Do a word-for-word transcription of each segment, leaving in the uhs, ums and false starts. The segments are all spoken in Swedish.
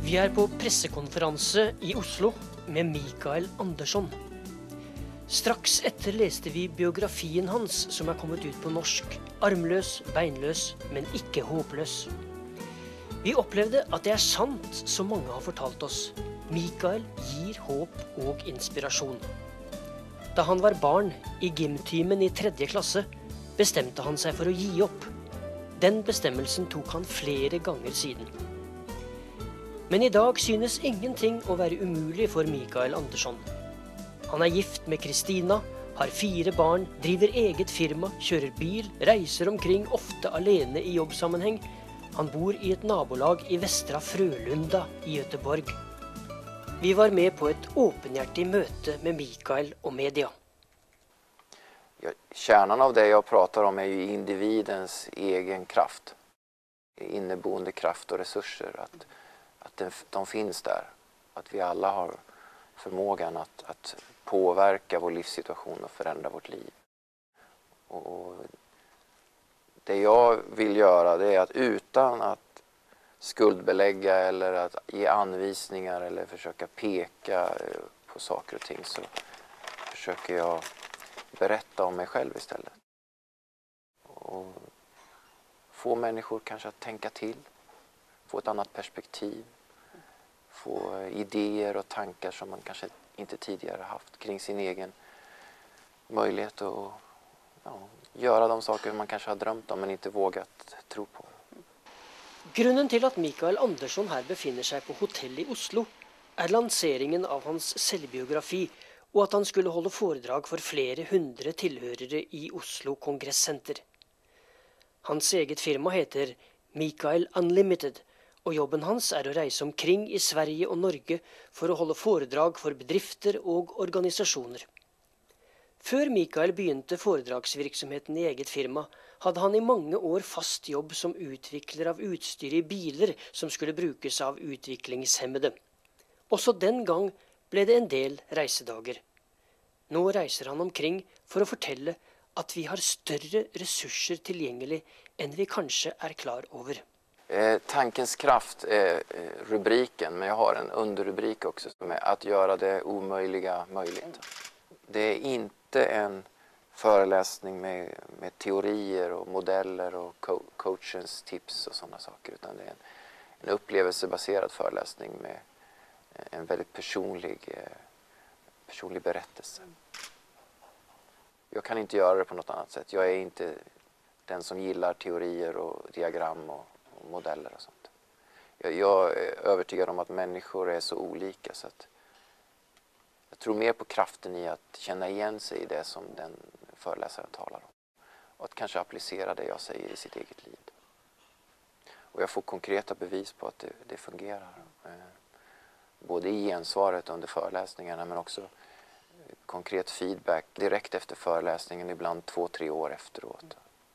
Vi er på pressekonferanse i Oslo med Mikael Andersson. Straks etter leste vi biografien hans som er kommet ut på norsk. Armløs, beinløs, men ikke håpløs. Vi opplevde at det er sant som mange har fortalt oss. Mikael gir håp og inspirasjon. Da han var barn i gymtimen i tredje klasse, bestemte han seg for å gi opp. Den bestemmelsen tok han flere ganger siden. Men i dag synes ingenting å være umulig for Mikael Andersson. Han er gift med Kristina, har fire barn, driver eget firma, kjører bil, reiser omkring, ofte alene i jobbsammenheng. Han bor i et nabolag i Västra Frölunda i Göteborg. Vi var med på et åpenhjertig møte med Mikael og media. Ja, kärnan av det jag pratar om är ju individens egen kraft. Inneboende kraft och resurser. Att, att de finns där. Att vi alla har förmågan att, att påverka vår livssituation och förändra vårt liv. Och, och det jag vill göra det är att utan att skuldbelägga eller att ge anvisningar eller försöka peka på saker och ting så försöker jag berätta om mig själv istället. Och få människor kanske att tänka till, få ett annat perspektiv, få idéer och tankar som man kanske inte tidigare haft kring sin egen möjlighet att ja, göra de saker man kanske har drömt om men inte vågat tro på. Grunnen til at Mikael Andersson her befinner seg på hotell i Oslo er lanseringen av hans selvbiografi og at han skulle holde foredrag for flere hundre tilhørere i Oslo Kongresscenter. Hans eget firma heter Mikael Unlimited, og jobben hans er å reise omkring i Sverige og Norge for å holde foredrag for bedrifter og organisasjoner. Før Mikael begynte foredragsvirksomheten i eget firma, hadde han i mange år fast jobb som utvikler av utstyr i biler som skulle brukes av utviklingshemmede. Også den gang ble det en del reisedager. Nå reiser han omkring for å fortelle at vi har større ressurser tilgjengelig enn vi kanskje er klar over. Eh, tankens kraft är eh, rubriken, men jag har en underrubrik också som är att göra det omöjliga möjligt. Det är inte en föreläsning med, med teorier och modeller och co coachens tips och sådana saker, utan det är en, en upplevelsebaserad föreläsning med en väldigt personlig, eh, personlig berättelse. Jag kan inte göra det på något annat sätt. Jag är inte den som gillar teorier och diagram och, och modeller och sånt. Jag, jag är övertygad om att människor är så olika så att jag tror mer på kraften i att känna igen sig i det som den föreläsaren talar om. Och att kanske applicera det jag säger i sitt eget liv. Och jag får konkreta bevis på att det, det fungerar. Både i gensvaret under föreläsningarna men också konkret feedback direkt efter föreläsningen, ibland två, tre år efteråt.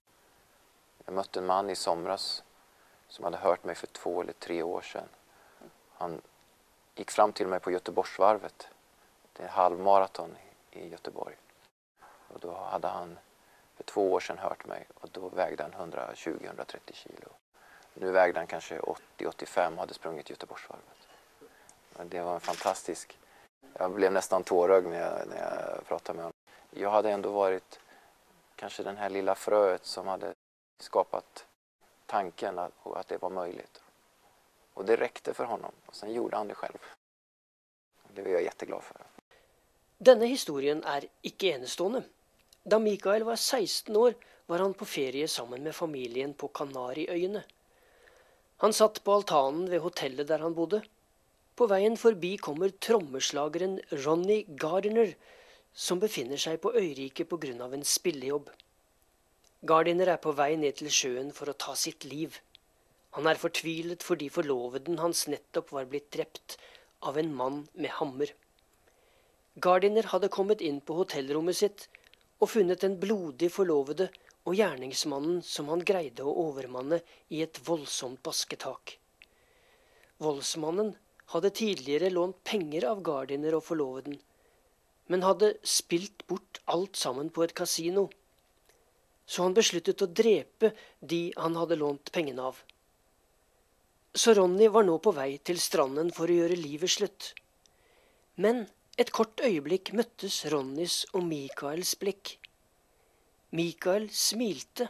Jag mötte en man i somras som hade hört mig för två eller tre år sedan. Han gick fram till mig på Göteborgsvarvet. Det är halvmaraton i Göteborg. Och då hade han för två år sedan hört mig och då vägde han hundratjugo till hundratrettio kilo. Nu vägde han kanske åttio till åttiofem och hade sprungit Göteborgsvarvet. Men det var en fantastisk... Jag blev nästan tårögd när jag, när jag pratade med honom. Jag hade ändå varit kanske den här lilla fröet som hade skapat tanken att, att det var möjligt. Och det räckte för honom. Och sen gjorde han det själv. Det var jag jätteglad för. Denne historien er ikke enestående. Da Mikael var seksten år, var han på ferie sammen med familien på Kanariøyene. Han satt på altanen ved hotellet der han bodde. På veien forbi kommer trommeslageren Ronny Gardiner, som befinner seg på øyriket på grunn av en spillejobb. Gardiner er på vei ned til sjøen for å ta sitt liv. Han er fortvilet fordi forloveden hans nettopp var blitt drept av en mann med hammer. Gardiner hadde kommet inn på hotellrommet sitt og funnet en blodig forlovede og gjerningsmannen som han greide å overmanne i et voldsomt basketak. Voldsmannen hadde tidligere lånt penger av Gardiner og forloveden, men hadde spilt bort alt sammen på et kasino. Så han besluttet å drepe de han hadde lånt pengene av. så Ronny var nå på vei til stranden for å gjøre livet slutt. Men et kort øyeblikk møttes Ronnys og Mikaels blikk. Mikael smilte.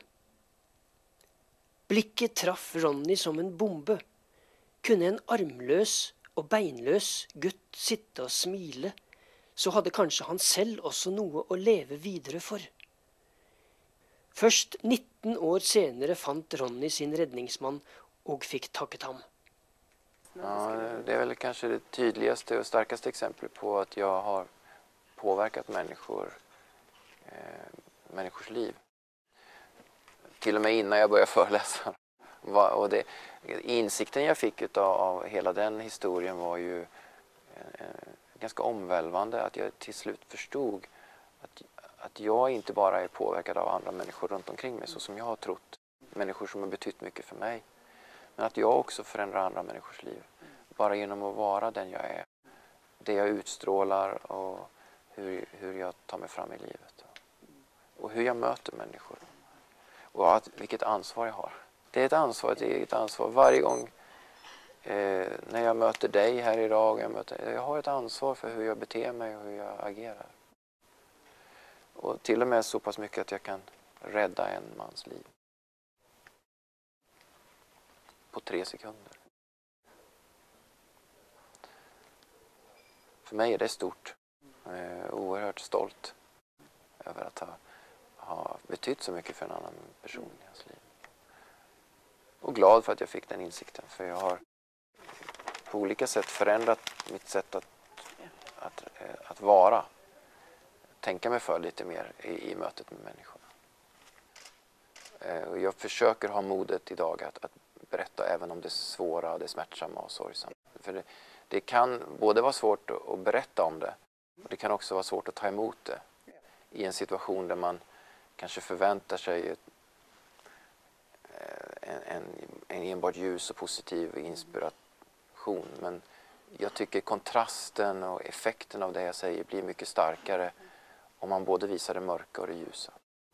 Blikket traff Ronny som en bombe. Kunne en armløs og beinløs gutt sitte og smile, så hadde kanskje han selv også noe å leve videre for. Først nitten år senere fant Ronny sin redningsmann och fick tacket ham. Ja, det är väl kanske det tydligaste och starkaste exemplet på att jag har påverkat människor, eh, människors liv. Till och med innan jag började föreläsa. Och det, insikten jag fick utav, av hela den historien var ju eh, ganska omvälvande. Att jag till slut förstod att, att jag inte bara är påverkad av andra människor runt omkring mig så som jag har trott. Människor som har betytt mycket för mig. Men att jag också förändrar andra människors liv. Bara genom att vara den jag är. Det jag utstrålar och hur, hur jag tar mig fram i livet. Och hur jag möter människor. Och att, vilket ansvar jag har. Det är ett ansvar, ett eget ansvar. Varje gång eh, när jag möter dig här idag. Jag, möter, jag har ett ansvar för hur jag beter mig och hur jag agerar. Och till och med så pass mycket att jag kan rädda en mans liv. På tre sekunder. För mig är det stort. Jag är oerhört stolt över att ha, ha betytt så mycket för en annan person i hans liv. Och glad för att jag fick den insikten. För jag har på olika sätt förändrat mitt sätt att, att, att vara. Tänka mig för lite mer i, i mötet med människorna. Och jag försöker ha modet idag att, att berätta även om det svåra, det smärtsamma och sorgsamma. För det, det kan både vara svårt att berätta om det och det kan också vara svårt att ta emot det i en situation där man kanske förväntar sig en, en, en enbart ljus och positiv inspiration. Men jag tycker kontrasten och effekten av det jag säger blir mycket starkare om man både visar det mörka och det ljusa.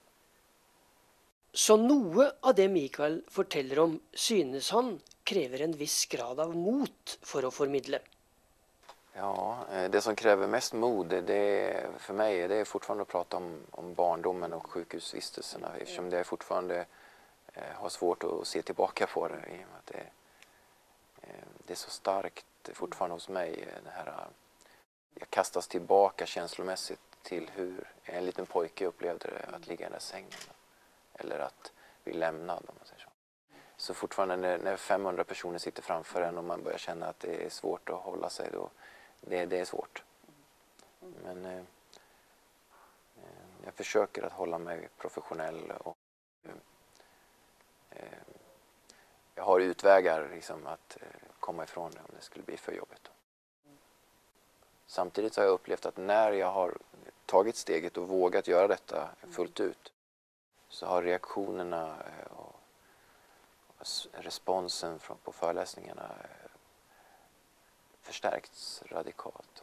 Så noe av det Mikael forteller om synes han krever en viss grad av mot för att formidle. Ja, det som kräver mest mod det är, för mig det är fortfarande att prata om, om barndomen och sjukhusvistelserna. Eftersom det är fortfarande eh, har svårt att se tillbaka på det. I och med att det, eh, det är så starkt fortfarande hos mig. Det här, jag kastas tillbaka känslomässigt till hur en liten pojke upplevde det att ligga i den där sängen. Eller att bli lämnad om man säger så. Så fortfarande när, när femhundra personer sitter framför en och man börjar känna att det är svårt att hålla sig då. Det, det är svårt. Men eh, jag försöker att hålla mig professionell och eh, jag har utvägar liksom, att eh, komma ifrån det om det skulle bli för jobbigt. Samtidigt har jag upplevt att när jag har tagit steget och vågat göra detta fullt ut så har reaktionerna och responsen på föreläsningarna förstärkts radikalt.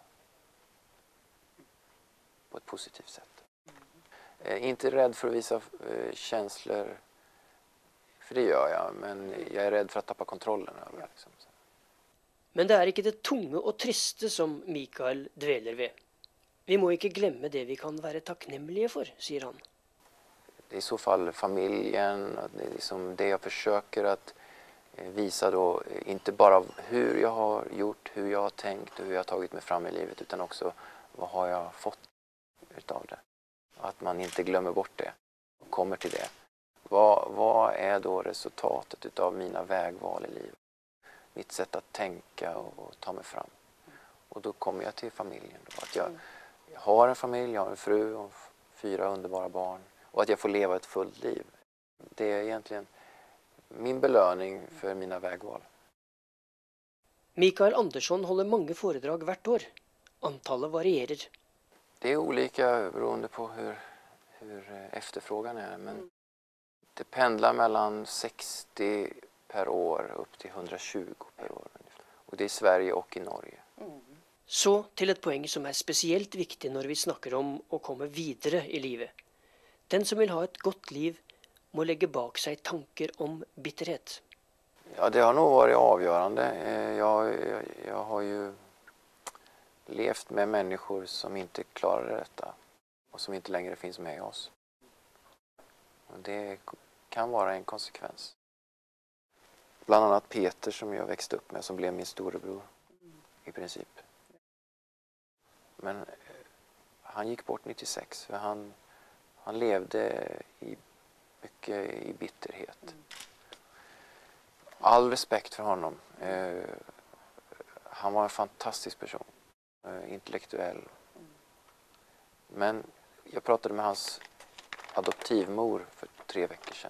På ett positivt sätt. Inte rädd för att visa känslor, för det gör jag, men jag är rädd för att tappa kontrollen över det. Liksom. Men det är inte det tunga och triste som Mikael dveler ved. Vi må inte glömma det vi kan vara tacknämliga för, säger han. Det är i så fall familjen, det är liksom det jag försöker att visa då, inte bara hur jag har gjort, hur jag har tänkt och hur jag har tagit mig fram i livet, utan också vad har jag fått utav det. Att man inte glömmer bort det och kommer till det. Vad, vad är då resultatet utav mina vägval i livet? Mitt sätt att tänka och, och ta mig fram. Och då kommer jag till familjen. Då. Att jag, jag har en familj, jag har en fru och fyra underbara barn. Och att jag får leva ett fullt liv. Det är egentligen min belöning för mina vägval. Mikael Andersson håller många föredrag hvert år. Antalet varierar. Det är olika beroende på hur, hur efterfrågan är. Men det pendlar mellan sextio per år upp till hundratjugo per år. Och det är i Sverige och i Norge. Så till ett poäng som är speciellt viktigt när vi snackar om att komma vidare i livet. Den som vill ha ett gott liv må lägga bak sig tankar om bitterhet. Ja, det har nog varit avgörande. Jag, jag, jag har ju levt med människor som inte klarade detta och som inte längre finns med oss. Och det kan vara en konsekvens. Bland annat Peter som jag växte upp med, som blev min storebror i princip. Men han gick bort nittiosex för han, han levde i, mycket i bitterhet. All respekt för honom. Eh, han var en fantastisk person. Eh, intellektuell. Men jag pratade med hans adoptivmor för tre veckor sedan.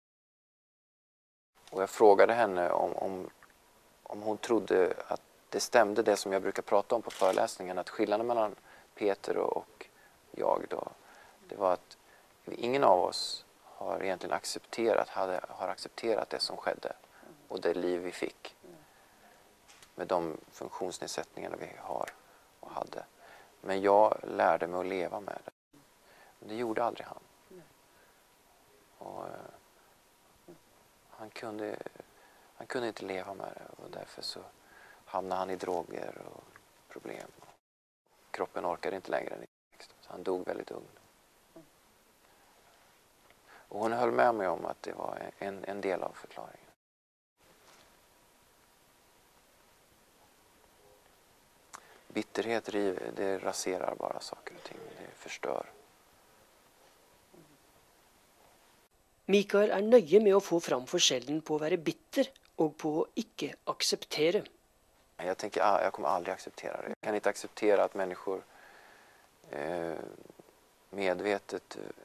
Och jag frågade henne om, om, om hon trodde att det stämde det som jag brukar prata om på föreläsningen. Att skillnaden mellan Peter och jag då, det var att ingen av oss har egentligen accepterat, hade, har accepterat det som skedde. Och det liv vi fick. Med de funktionsnedsättningarna vi har och hade. Men jag lärde mig att leva med det. Det gjorde aldrig han. Och, uh, han, kunde, han kunde inte leva med det. Och därför så hamnade han i droger och problem. Kroppen orkade inte längre. Så han dog väldigt ung. Och hon höll med mig om att det var en, en del av förklaringen. Bitterhet det raserar bara saker och ting. Det förstör. Mikael är nøye med att få fram forskjellen på att vara bitter och på att icke acceptera. Jag tänker, jag kommer aldrig acceptera det. Jag kan inte acceptera att människor eh, medvetet, eh,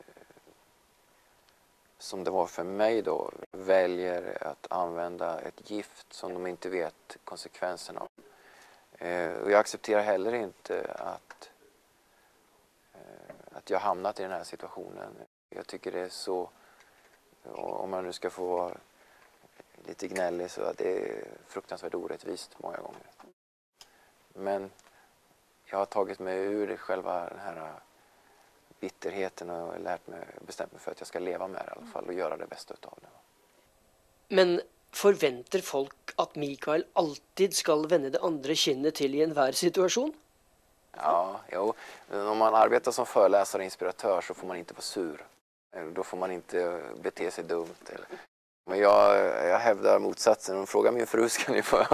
som det var för mig då, väljer att använda ett gift som de inte vet konsekvenserna av. Eh, och jag accepterar heller inte att, eh, att jag hamnat i den här situationen. Jag tycker det är så, om man nu ska få vara lite gnällig, så att det är fruktansvärt orättvist många gånger. Men jag har tagit mig ur själva den här bitterheten och lärt mig, bestämt mig för att jag ska leva med det i alla fall och göra det bästa utav det. Men förväntar folk att Mikael alltid ska vända det andra kinnet till i enhver situation? Ja, jo. Om man arbetar som föreläsare och inspiratör så får man inte vara sur. Då får man inte bete sig dumt. Men jag, jag hävdar motsatsen. Om frågar min fru ska ni få.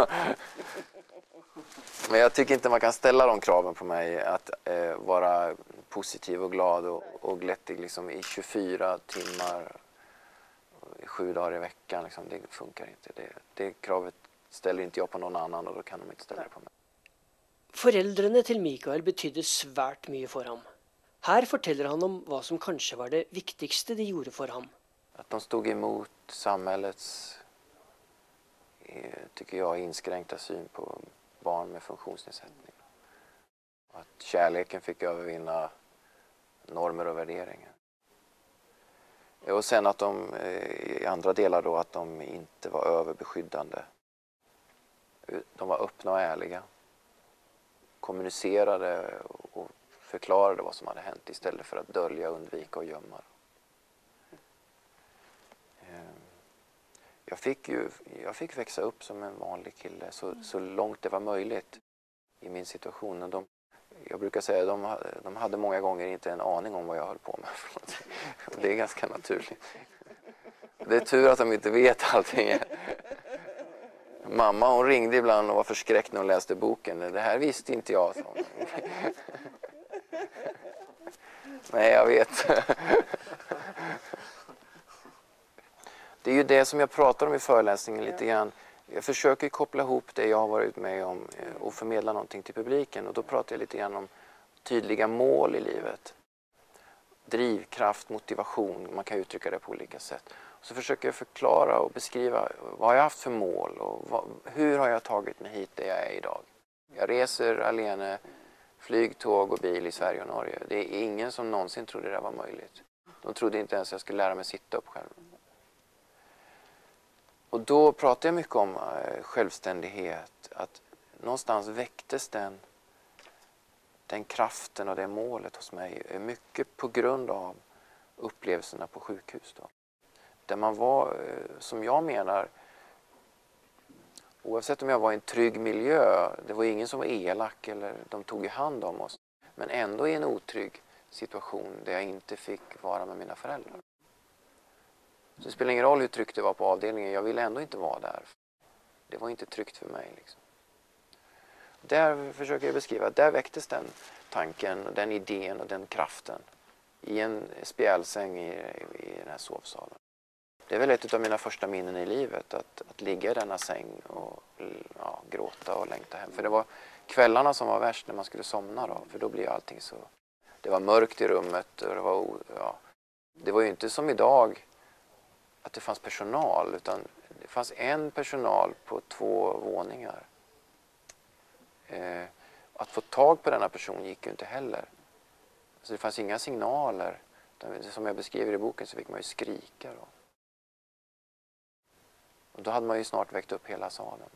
Men jag tycker inte man kan ställa de kraven på mig att eh, vara positiv och glad och, och glättig liksom, i tjugofyra timmar, sju dagar i veckan. Liksom. Det funkar inte. Det, det kravet ställer inte jag på någon annan och då kan de inte ställa det på mig. Föräldrarna till Mikael betydde svärt mycket för honom. Här fortäller han om vad som kanske var det viktigaste de gjorde för honom. Att de stod emot samhällets, tycker jag, inskränkta syn på barn med funktionsnedsättning. Att kärleken fick övervinna normer och värderingar. Och sen att de i andra delar då att de inte var överbeskyddande. De var öppna och ärliga. Kommunicerade och förklarade vad som hade hänt istället för att dölja, undvika och gömma. Jag fick ju jag fick växa upp som en vanlig kille så, så långt det var möjligt i min situation. Och de, jag brukar säga att de, de hade många gånger inte en aning om vad jag höll på med. Och det är ganska naturligt. Det är tur att de inte vet allting. Mamma hon ringde ibland och var förskräckt när hon läste boken. Det här visste inte jag. Så. Nej, jag vet. Det är ju det som jag pratar om i föreläsningen lite grann. Jag försöker koppla ihop det jag har varit med om och förmedla någonting till publiken. Och då pratar jag lite grann om tydliga mål i livet. Drivkraft, motivation, man kan uttrycka det på olika sätt. Och så försöker jag förklara och beskriva vad jag har haft för mål och vad, hur har jag tagit mig hit där jag är idag. Jag reser alene, flyg, tåg och bil i Sverige och Norge. Det är ingen som någonsin trodde det var möjligt. De trodde inte ens att jag skulle lära mig sitta upp själv. Och då pratar jag mycket om självständighet. Att någonstans väcktes den, den kraften och det målet hos mig. Mycket på grund av upplevelserna på sjukhus. Då. Där man var, som jag menar, Oavsett om jag var i en trygg miljö, det var ingen som var elak eller de tog ju hand om oss. Men ändå i en otrygg situation där jag inte fick vara med mina föräldrar. Så det spelar ingen roll hur tryggt det var på avdelningen, jag ville ändå inte vara där. Det var inte tryggt för mig. Liksom. Där försöker jag beskriva, där väcktes den tanken, den idén och den kraften. I en spjälsäng i, i den här sovsalen. Det är väl ett av mina första minnen i livet, att, att ligga i denna säng och ja, gråta och längta hem. För det var kvällarna som var värst när man skulle somna då, för då blir allting så... Det var mörkt i rummet och det var, ja, det var ju inte som idag att det fanns personal, utan det fanns en personal på två våningar. Eh, att få tag på denna person gick ju inte heller. Så det fanns inga signaler. Som jag beskriver i boken så fick man ju skrika då. Och då hade man ju snart väckt upp hela salen.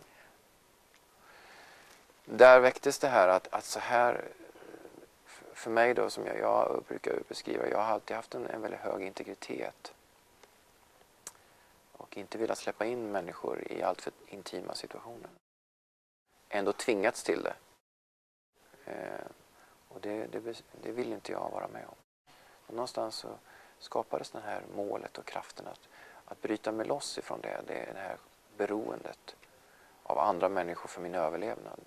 Där väcktes det här att, att så här, för mig då som jag, jag brukar beskriva, jag har alltid haft en, en väldigt hög integritet. Och inte velat släppa in människor i allt för intima situationer. Ändå tvingats till det. Eh, och det, det, det vill inte jag vara med om. Och någonstans så skapades det här målet och kraften att, att bryta mig loss ifrån det. Det är det här beroendet av andra människor för min överlevnad.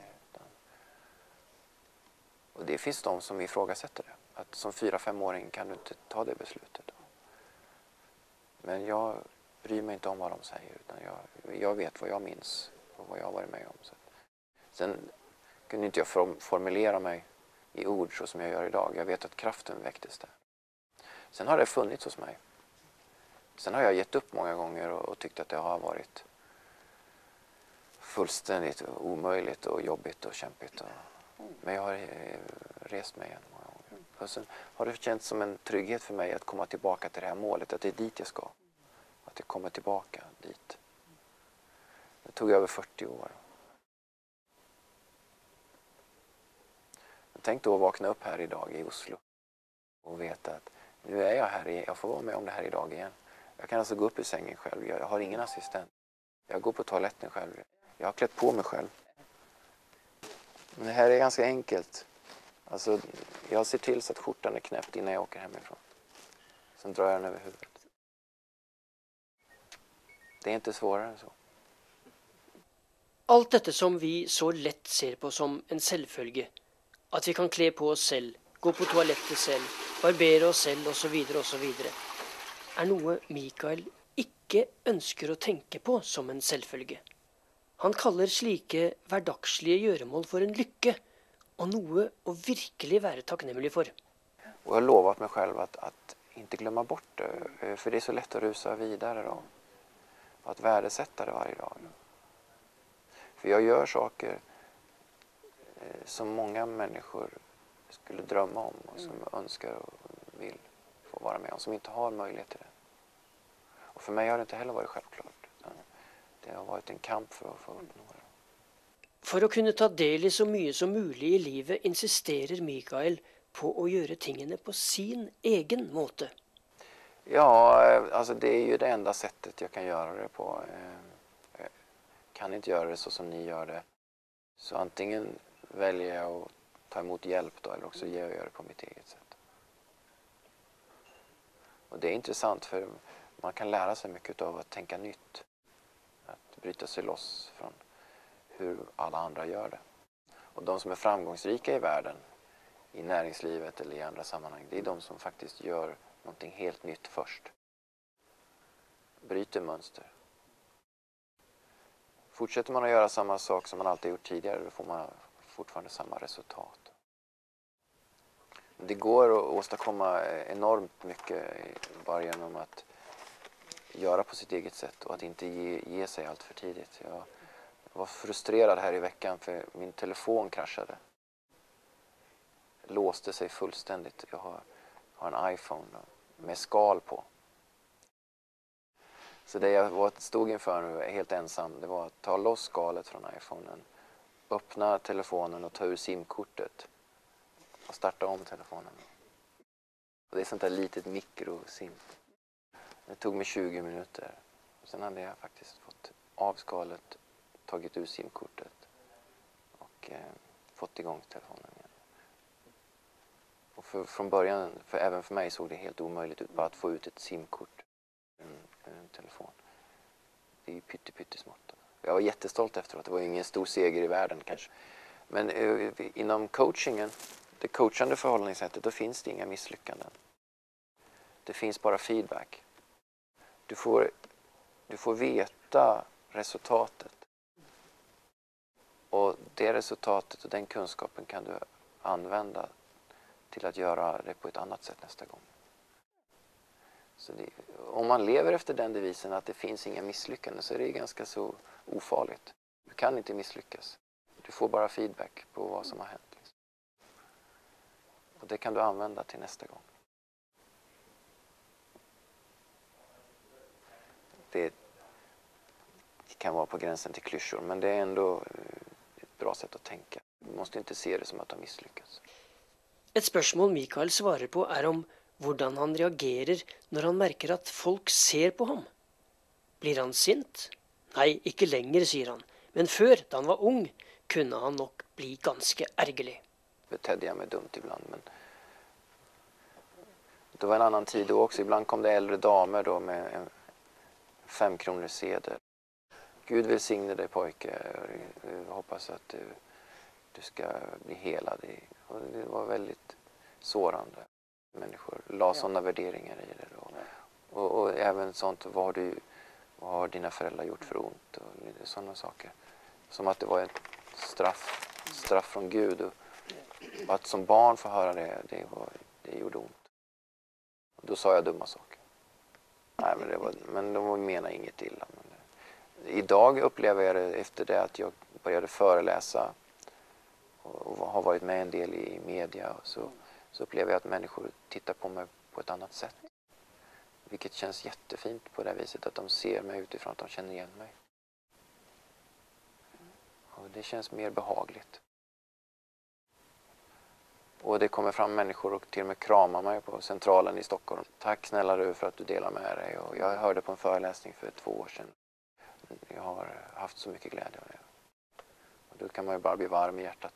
Och det finns de som ifrågasätter det. Att som fyra-femåring kan du inte ta det beslutet. Men jag bryr mig inte om vad de säger. Utan jag, jag vet vad jag minns och vad jag har varit med om. Så. Sen kunde inte jag formulera mig i ord så som jag gör idag. Jag vet att kraften väcktes där. Sen har det funnits hos mig. Sen har jag gett upp många gånger och, och tyckt att det har varit fullständigt omöjligt och jobbigt och kämpigt. Och, men jag har eh, rest mig igen många gånger. Och sen har det känts som en trygghet för mig att komma tillbaka till det här målet. Att det är dit jag ska. Att jag kommer tillbaka dit. Det tog över fyrtio år. Tänk då att vakna upp här idag i Oslo. Och veta att nu är jag här, jag får vara med om det här idag igen. Jag kan alltså gå upp i sängen själv. Jag har ingen assistent. Jag går på toaletten själv. Jag har klätt på mig själv. Men det här är ganska enkelt. Alltså, jag ser till så att skjortan är knäppt innan jag åker hemifrån. Sen drar jag den över huvudet. Det är inte svårare än så. Allt detta som vi så lätt ser på som en selvfølge. Att vi kan klä på oss själv, gå på toalettet själv, barbera oss själv och så vidare och så vidare. Är något Mikael ikke ønsker å tenke på som en selvfølge. Han kallar slike hverdagslige gjøremål för en lycka och något att virkelig vara tacknämlig för. Och jag har lovat mig själv att, att inte glömma bort det, för det är så lätt att rusa vidare då. Och att värdesätta det varje dag. För jag gör saker som många människor skulle drömma om och som mm. önskar och vill få vara med om, som inte har möjlighet till det. Och för mig har det inte heller varit självklart. Det har varit en kamp för att få uppnå det. För att kunna ta del i så mycket som möjligt i livet insisterar Mikael på att göra tingene på sin egen måte. Ja, alltså det är ju det enda sättet jag kan göra det på. Jag kan inte göra det så som ni gör det. Så antingen väljer jag att ta emot hjälp då, eller också ger jag det på mitt eget sätt. Och det är intressant för man kan lära sig mycket av att tänka nytt. Att bryta sig loss från hur alla andra gör det. Och de som är framgångsrika i världen, i näringslivet eller i andra sammanhang, det är de som faktiskt gör någonting helt nytt först. Bryter mönster. Fortsätter man att göra samma sak som man alltid gjort tidigare, då får man fortfarande samma resultat. Det går att åstadkomma enormt mycket bara genom att göra på sitt eget sätt och att inte ge, ge sig allt för tidigt. Jag var frustrerad här i veckan för min telefon kraschade. Låste sig fullständigt. Jag har, har en iPhone med skal på. Så det jag var, stod inför nu helt ensam, det var att ta loss skalet från iPhonen, öppna telefonen och ta ur simkortet och starta om telefonen. Och det är sånt där litet mikrosim. Det tog mig tjugo minuter. Och sen hade jag faktiskt fått av skalet, tagit ur simkortet och eh, fått igång telefonen igen. Och för, från början, för även för mig såg det helt omöjligt ut bara att få ut ett simkort ur en, en telefon. Det är ju pytte, pyttesmått. Jag var jättestolt efteråt. Det var ingen stor seger i världen kanske. Men eh, inom coachingen, det coachande förhållningssättet, då finns det inga misslyckanden. Det finns bara feedback. Du får, du får veta resultatet. Och det resultatet och den kunskapen kan du använda till att göra det på ett annat sätt nästa gång. Så det, om man lever efter den devisen att det finns inga misslyckanden, så är det ganska så ofarligt. Du kan inte misslyckas. Du får bara feedback på vad som har hänt. Liksom. Och det kan du använda till nästa gång. Det, det kan vara på gränsen till klyschor, men det är ändå ett bra sätt att tänka. Du måste inte se det som att du har misslyckats. Ett spørsmål Mikael svarer på er om hvordan han reagerer når han merker at folk ser på ham. Blir han sint? Nei, ikke lenger, sier han. Men før, da han var ung, kunne han nok bli ganske ergerlig. Betedde jag mig dumt ibland, men det var en annan tid då också. Ibland kom det äldre damer då med en femkronors sedel. Gud välsigne dig pojke, jag hoppas att du, du ska bli helad. Och det var väldigt sårande. Människor la ja. sådana värderingar i det. Och, och, och även sånt, vad har, du, vad har dina föräldrar gjort för ont? Och sådana saker. Som att det var ett straff, straff från Gud. Och, och att som barn få höra det, det, var, det gjorde ont. Och då sa jag dumma saker. Nej, men, det var, men de menar inget illa. Men det, idag upplever jag det efter det att jag började föreläsa och har varit med en del i media, och så, så upplever jag att människor tittar på mig på ett annat sätt. Vilket känns jättefint på det viset att de ser mig utifrån, att de känner igen mig. Och det känns mer behagligt. Och det kommer fram människor och till och med kramar mig på Centralen i Stockholm. Tack snälla du för att du delar med dig. Och jag hörde på en föreläsning för två år sedan. Jag har haft så mycket glädje av det. Och då kan man ju bara bli varm i hjärtat.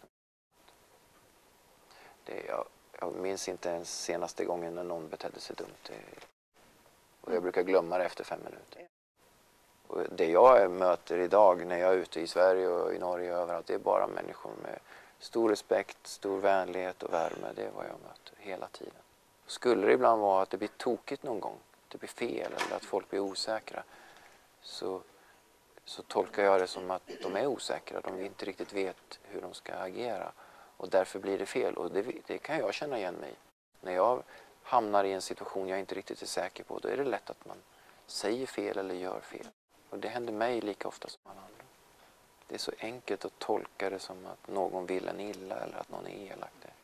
Det, jag, jag minns inte ens senaste gången när någon betedde sig dumt. Det, och jag brukar glömma det efter fem minuter. Och det jag möter idag när jag är ute i Sverige och i Norge och överallt, det är bara människor med stor respekt, stor vänlighet och värme. Det är vad jag möter hela tiden. Skulle det ibland vara att det blir tokigt någon gång, att det blir fel eller att folk blir osäkra, så, så tolkar jag det som att de är osäkra. De inte riktigt vet hur de ska agera. Och därför blir det fel. Och det, det kan jag känna igen mig. När jag hamnar i en situation jag inte riktigt är säker på, då är det lätt att man säger fel eller gör fel. Och det händer mig lika ofta som alla andra. Det är så enkelt att tolka det som att någon vill en illa eller att någon är elak. Det.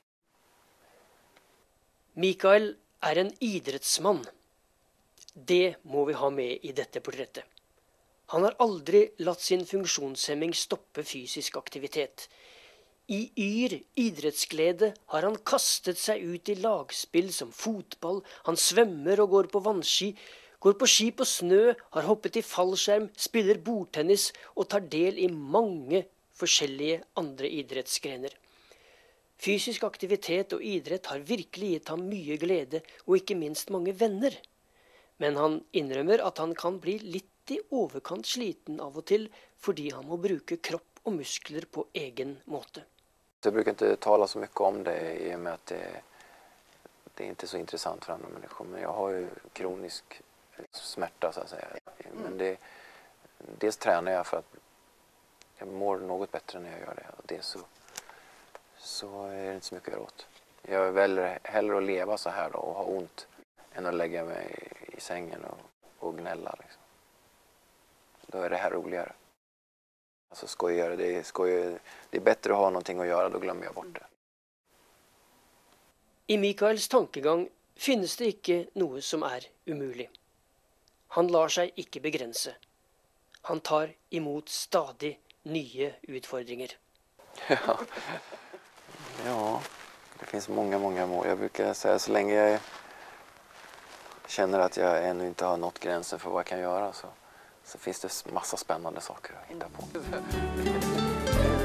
Mikael är en idrettsman. Det må vi ha med i dette portrettet. Han har aldrig latt sin funktionshemming stoppe fysisk aktivitet. I yr idrettsglede har han kastet sig ut i lagspill som fotball, han svømmer og går på vannski, går på ski på snø, har hoppet i fallskjerm, spiller bordtennis og tar del i mange forskjellige andre idrettsgrener. Fysisk aktivitet og idrett har virkelig gitt ham mye glede og ikke minst mange venner. Men han innrømmer at han kan bli litt i overkant sliten av og til fordi han må bruke kropp og muskler på egen måte. Jag brukar inte tala så mycket om det i och med att det, det är inte så intressant för andra människor. Men jag har ju kronisk smärta så att säga. Men det, dels tränar jag för att jag mår något bättre när jag gör det. Och det så, så är det inte så mycket att göra åt. Jag väljer hellre att leva så här då och ha ont än att lägga mig i sängen och, och gnälla. Liksom. Då är det här roligare. Alltså skojigare, det är, skojigare. Det är bättre att ha någonting att göra, då glömmer jag bort det. I Mikaels tankegang finnes det ikke noe som er umulig. Han lar seg ikke begrense. Han tar imot stadig nye utfordringer. Ja, ja det finns många, många mål. Jag brukar säga så länge jag känner att jag ännu inte har nått gränsen för vad jag kan göra så, så finns det massa spännande saker att hitta på.